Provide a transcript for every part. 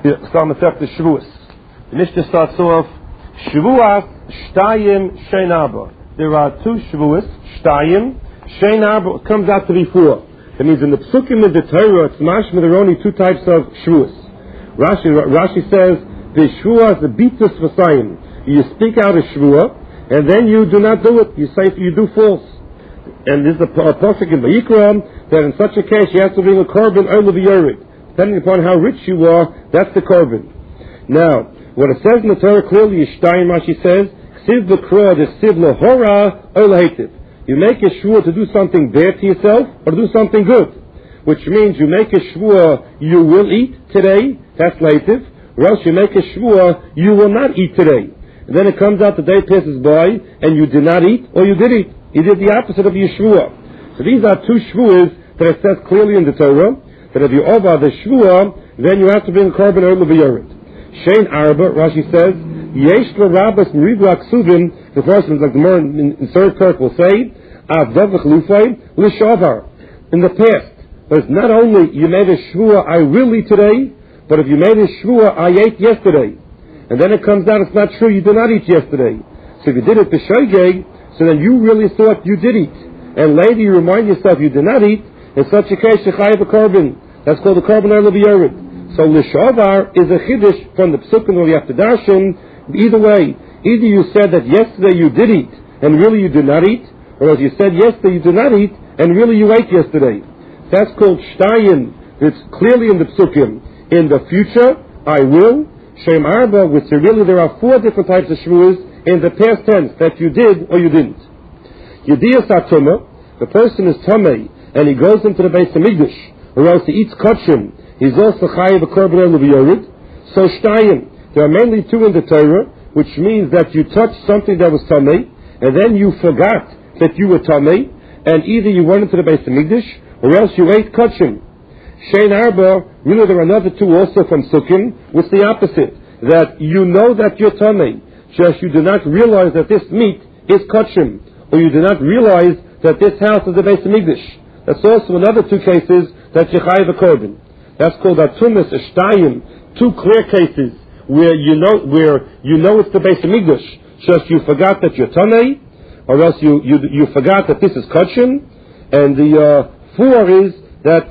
Start Masechta Shavuos. The Mishnah starts off Shavuos Shtayim Shein Arba. There are two Shavuos, Shtayim Shein Arba. It comes out to be four. That means in the Psukim of the Torah, it's mashma, there are only two types of Shavuos. Rashi says the Shavuos the bitus v'sayim. You speak out a Shavuot, and then you do not do it. You say you do false. And this is a pasuk in Vayikra that in such a case you have to bring a korban oil of yored. Depending upon how rich you are, that's the korban. Now, what it says in the Torah clearly is Shtayim. Rashi says, "Siv v'kra de siv lahora oil hativ." You make a shvua to do something bad to yourself or to do something good, which means you make a shvua you will eat today. That's lativ. Or else you make a shvua you will not eat today. And then it comes out the day passes by and you did not eat or you did eat. You did the opposite of your shvua. So these are two shvuas that it says clearly in the Torah that if you over the shvua, then you have to bring a korban oil of yored. Shein Arba, Rashi says, Yesh l'rabas m'ribla ksuvim. The first one, like the more in third Kirk will say, Avdavach lufay l'shavar. In the past, but it's not only you made a shvua I will eat today, but if you made a shvua I ate yesterday, and then it comes out it's not true you did not eat yesterday. So if you did it to shogeg, so then you really thought you did eat, and later you remind yourself you did not eat. In such a case, you chayav a korban. That's called the korban oil of yored. So l'shavar is a chiddush from the psukim where you have to darshan. Either way, either you said that yesterday you did eat and really you did not eat, or as you said yesterday you did not eat and really you ate yesterday. That's called shtayim. It's clearly in the psukim. In the future, I will. Shein Arba, which really there are four different types of shvuas in the past tense that you did or you didn't. Yediyas HaTumah, the person is tamei and he goes into the Beis Hamikdash, or else he eats kachim. He's also chayav a korban oil of yored. So shtayim. There are mainly two in the Torah, which means that you touched something that was tamei, and then you forgot that you were tamei, and either you went into the Beis Hamikdash, or else you ate kachim. Shein Arba, really there are another two also from Sukkim, which the opposite, that you know that you're tamei, just you do not realize that this meat is kachim, or you do not realize that this house is the Beis Hamikdash. That's also another two cases that you chayav a korban. That's called atumas, a shtayim, two clear cases where you know it's the Beis Hamikdash, just you forgot that you're tamei, or else you forgot that this is kachim, and the four is that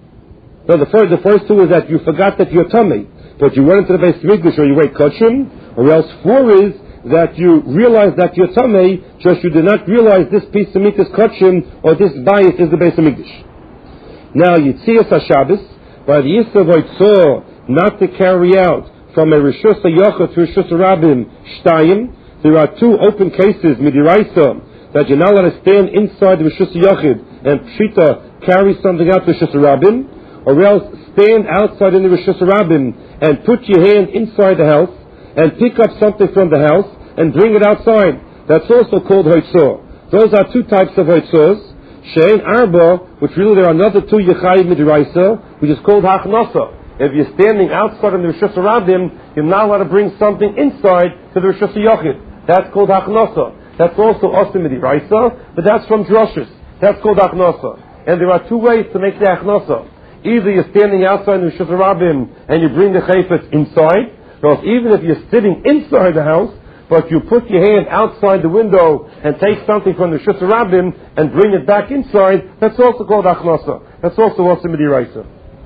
the first two is that you forgot that you're tamei, but you went into the Beis Hamikdash or you ate kachim, or else four is that you realize that you're tamei, just you did not realize this piece of meat is kachim or this bayis is the Beis Hamikdash. Now Yitzias HaShabbos, by the Yisrael Voitzor, not to carry out from a Rishus HaYochid to Rishus HaRabim Shtayim, there are two open cases, Midiraisa, that you're not allowed to stand inside the Rishus HaYochid and Pshita carry something out to Rishus HaRabim, or else stand outside in the Rishus HaRabim and put your hand inside the house and pick up something from the house and bring it outside. That's also called Hoitzor. Those are two types of Hoitzors. Shein Arba, which really there are another two Yechayiv Midiraisa, which is called Hachnasa. If you're standing outside in the Rishus HaRabim, you're not allowed to bring something inside to the Rishus HaYochid. That's called Hachnasa. That's also Osim Midiraisa, but that's from Droshes. That's called Hachnasa. And there are two ways to make the Hachnasa. Either you're standing outside in the Rishus HaRabim and you bring the Chayfetz inside, or even if you're sitting inside the house, but you put your hand outside the window and take something from the Rishus HaRabim and bring it back inside, that's also called Hachnasa. That's also Osim Midiraisa.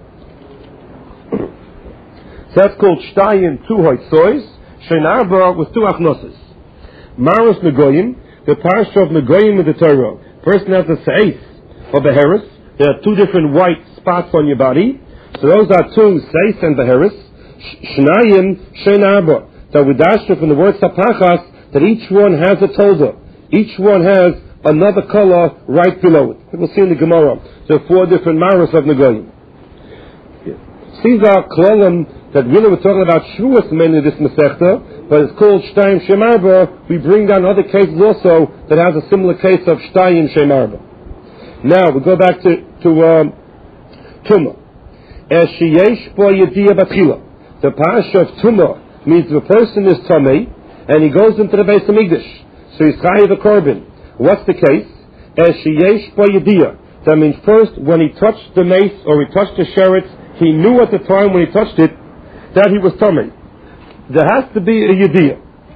So that's called Shtayim, two Hoitzois, Shein Arba with two Achnoses. Maros Negoyim, the parsha of Negoyim in the Torah. Person has a Seif or Beheris. There are two different white spots on your body. So those are two Seif and Beheris. Shnayim, Shein Arba. That we dash from the word Sapachas that each one has a tolda. Each one has another color right below it. We'll see in the Gemara. There are four different Maros of Negoyim. These are Klolim that really we're talking about Shavuos mainly this Masechta, but it's called Shtayim Shein Arba. We bring down other cases also that has a similar case of Shtayim Shein Arba. Now we go back to Tumah. As sheyesh bo yediyah batchila. The parsha of Tumah means the person is tamei and he goes into the Beis Hamikdash, so he's chayav a korban. What's the case? As sheyesh bo yediyah. That means first when he touched the mace or he touched the sheretz, he knew at the time when he touched it that he was tummy. There has to be a yediyah.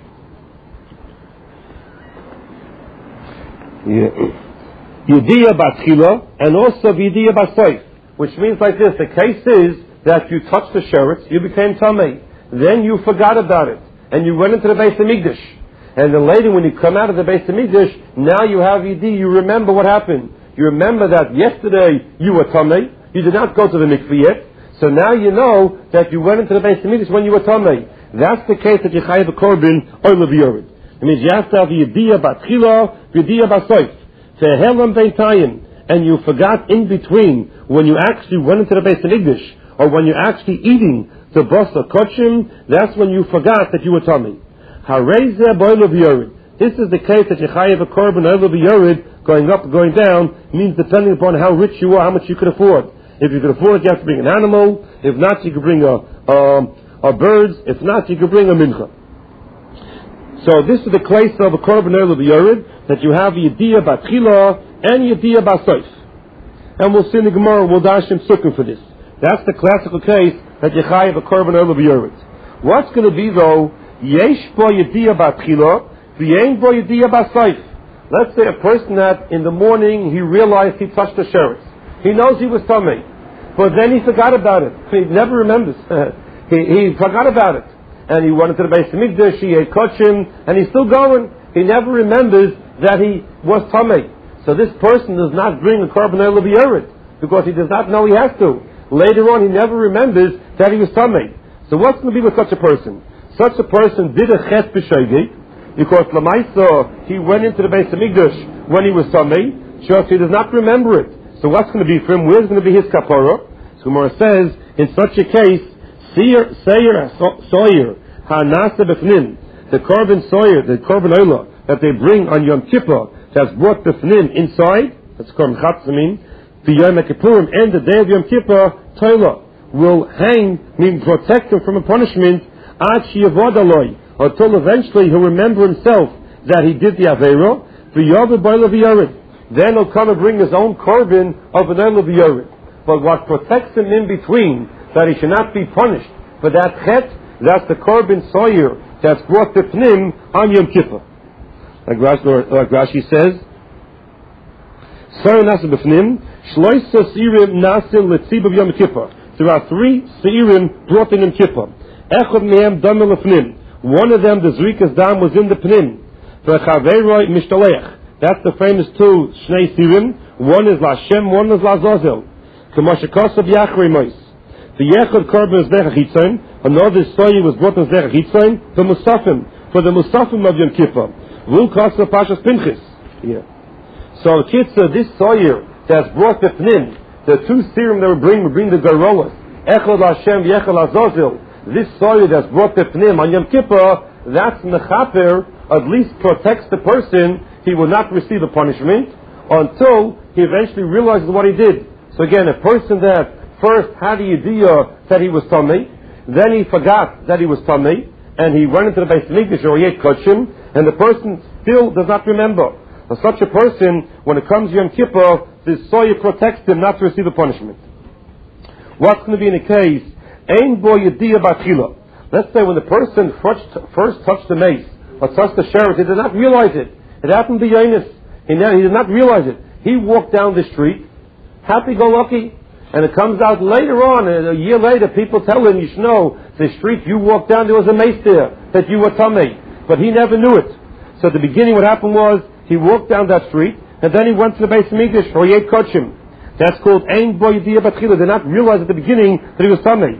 Yediyah batchila and also yediyah basoif, which means like this: the case is that you touched the sheretz, you became tummy, then you forgot about it, and you went into the Beis Hamikdash, and then later when you come out of the Beis Hamikdash, now you have yediyah. You remember what happened. You remember that yesterday you were tummy, you did not go to the mikveh yet, so now you know that you went into the Beis Hamikdash when you were tummy. That's the case that you chayav a korban oil v'yored. It means you have to have yediyah batchila, yediyah basoif. And you forgot in between when you actually went into the Beis Hamikdash or when you're actually eating the basa kochim, that's when you forgot that you were tummy. This is the case that you chayav a korban oil v'yored, going up, going down, means depending upon how rich you are, how much you could afford. If you could afford it, you have to bring an animal. If not, you could bring a birds. If not, you could bring a mincha. So this is the case of a korban oil v'yored, that you have yediyah batchila and yediyah basoif. And we'll see in the Gemara, we'll dash him sukkim for this. That's the classical case that you chayav a korban oil v'yored. What's going to be though, yesh bo yediyah batchila, v'yein bo yediyah basoif. Let's say a person that in the morning he realized he touched the sheretz. He knows he was tummy, but then he forgot about it. He never remembers. he forgot about it. And he went into the Beis Hamikdash, he ate kochim, and he's still going. He never remembers that he was tummy. So this person does not bring a korban oil v'yored, because he does not know he has to. Later on, he never remembers that he was tummy. So what's going to be with such a person? Such a person did a chet b'shogeg, because Lamaisa, he went into the Beis Hamikdash when he was tummy, so he does not remember it. So what's going to be for him? Where's going to be his kapara? So Gemara says, in such a case, Seir Soyer, Hanasa Befnim, the korban Soyer, the korban oila that they bring on Yom Kippur, that's brought Befnim inside, that's korban Chatzamim, the Yom Kippurim, and the day of Yom Kippur, Toila, will hang, meaning protect him from a punishment, Ad Shiyavad Aloi, until eventually he'll remember himself that he did the Aveira, V'Yavad Boila V'Yored. Then he'll come and bring his own korban of an oil v'yored. But what protects him in between, that he should not be punished for that chet, that's the korban soyer that's brought to Pnim on Yom Kippur. Like Rashi says, Soyer nasa b'Pnim, shloisa seirim nasil l'tzib of Yom Kippur. There are 3 seirim brought in Yom Kippur. Echad mehem dam l'Pnim. One of them, the zrikas dam, was in the Pnim. V'chaveiroi mishtaleach. That's the famous 2 Shnei Sirim. One is Lashem, one is Lazazel. Kamashakos of Yachrei Mois. The Yechad Korban is Zerach Hitzain. Another Soyi was brought on Zerach Hitzain. The Musafim, for the Musafim of Yom Kippur. Vul Kasa Pashas Pinchis. Yeah. So Kitzah, this Soyer that's brought to Pnim, the 2 Sirim that we bring the Garolas. Echad Lashem, Yechad Lazazel. This Soyer that's brought to Pnim on Yom Kippur, that's Mechaper, at least protects the person. He will not receive a punishment until he eventually realizes what he did. So again, a person that first had a yediyah that he was tummy, then he forgot that he was tummy, and he went into the Beis Hamikdash or he ate kochim, and the person still does not remember. For such a person, when it comes Yom Kippur, this soya protects him not to receive a punishment. What's going to be in a case? Ein bo yediyah batchila. Let's say when the person first touched the mace or touched the sheretz, he did not realize it. It happened to Yonis. He did not realize it. He walked down the street, happy-go-lucky, and it comes out later on, a year later, people tell him, you should know, the street you walked down, there was a mace there, that you were tummy. But he never knew it. So at the beginning what happened was, he walked down that street, and then he went to the Beis Hamikdash, or he ate kochim. That's called Ein Bo Yediyah Batchila. They did not realize at the beginning that he was tummy.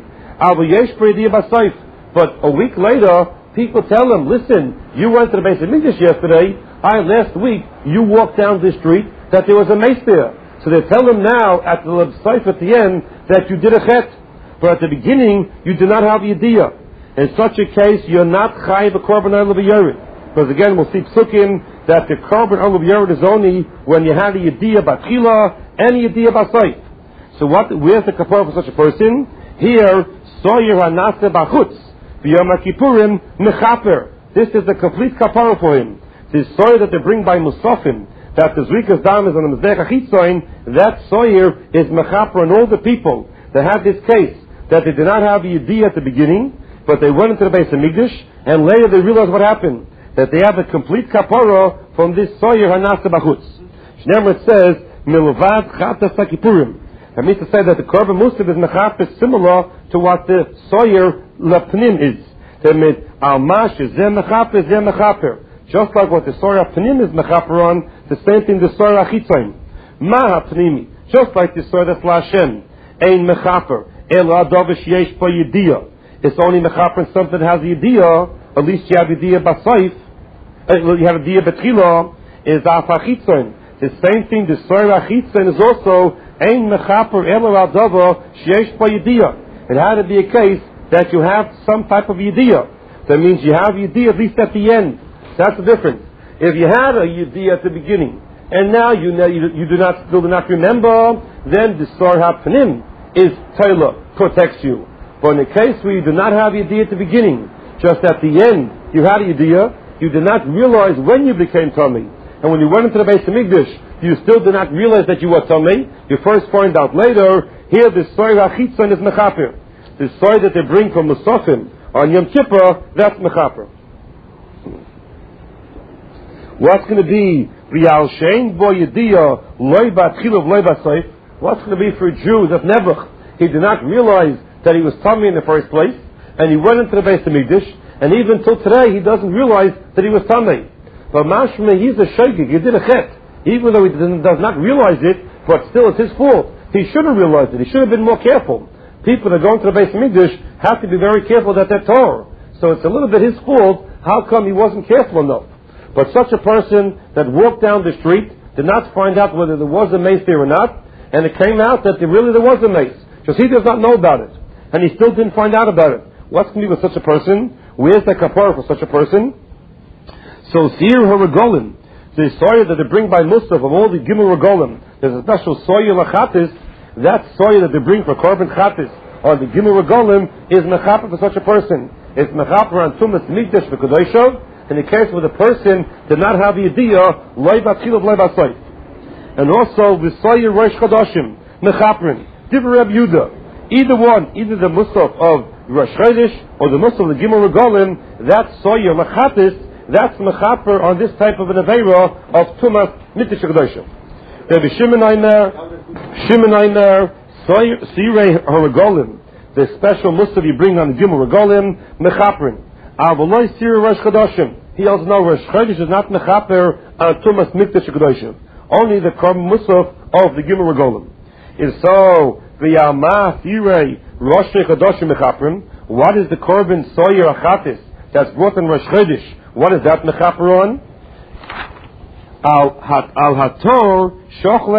But a week later, people tell him, listen, you went to the Beis Hamikdash yesterday, last week, you walked down the street, that there was a mace there. So they tell him now, at the Lebsaif at the end, that you did a chet. But at the beginning, you did not have yediyah. In such a case, you're not chayiv a korban oil v'yored. Because again, we'll see psukim, that the korban oil v'yored is only when you have a yediyah batchila and yediyah basaif. So where's the kapara for such a person? Here, soyer hanase bachutz, v'yom kippurim mechaper. This is the complete kapara for him. This soyer that they bring by Musafim, that the Zrikas Dam is on the Mizrach Achitzoin, that soyer is mechaper on all the people that have this case, that they did not have a Yediyah at the beginning, but they went into the Beis Hamikdash, and later they realized what happened, that they have a complete kapara from this soyer hanasa b'chutz. Shneimar says, milvad chatas hakipurim. That means to say that the korban musaf is mechapes similar to what the soyer lapnim is. That means almash is zeh mechaper. Just like what the soyer pnim is mechaper on, the same thing the soyer achitzayin. Ma hapnimi. Just like the soyer that's lashem. Ein mechaper. El adovish yesh po yediyah. It's only mechaper in something that has yediyah. At least you have yediyah basayif. You have yediyah betchila. Is afachitzayin. The same thing, the soyer achitzayin is also ein mechaper el adova yesh po yediyah. It had to be a case that you have some type of yediyah. That means you have yediyah at least at the end. That's the difference. If you had a yediyah at the beginning, and now you still do not remember, then the sor hapnim is Taylor, protects you. But in the case where you do not have yediyah at the beginning, just at the end you had a yediyah, you did not realize when you became tummy. And when you went into the Beis Hamikdash, you still did not realize that you were tummy. You first find out later, here the sor hachitzon is mechaper. The soy that they bring from Musafim on Yom Kippur, that's mechaper. What's going to be V'yal shein bo yediyah loy b'atchilov loy b'asayif? What's going to be for a Jew that never, he did not realize that he was tummy in the first place, and he went into the Beis Hamikdash, and even till today he doesn't realize that he was tummy. But mashma, he's a shaykik, he did a chet, even though he does not realize it, but still it's his fault. He should have realized it. He should have been more careful. People that go into the Beis Hamikdash have to be very careful that they're Torah. So it's a little bit his fault. How come he wasn't careful enough? But such a person that walked down the street did not find out whether there was a mace there or not, and it came out that there was a mace, because he does not know about it, and he still didn't find out about it. What's going to be with such a person? Where's the kapara for such a person? So Sir HaRegolim, the soya that they bring by Musaf of all the Gimel Regolim, there's a special soya lachatis. That soya that they bring for korban chatis or the Gimel Regolim is mechaper for such a person. It's mechaper on Tumas Mikdash v'Kadoshov, in the case where the person did not have the yediyah, loy b'atchilov loy b'asayif. And also the soya Rosh Chodashim, mechaperin, Divrei Reb Yehuda. Either one, either the Musaf of Rosh Chodesh or the Musaf of the Gimel Regolim, that soya lachatis, that's mechaper on this type of an aveira of Tumas Mikdash v'Kadoshov. Rabbi Shimon Aimer, Sirei HaRegolim, the special musaf you bring on the Gimel Regolim, mechaperin. Avaloi Sirei Rosh Chodashim. He also knows Rosh Chodesh is not mechaper on Tumas Mikdash v'Kadoshov. Only the korban musaf of the Gimel Regolim. If so, v'yamah Sirei Rosh Chodashim mechaperin. What is the korban soyer achatis that's brought in Rosh Chodesh? What is that mechaper on? Al hator shochle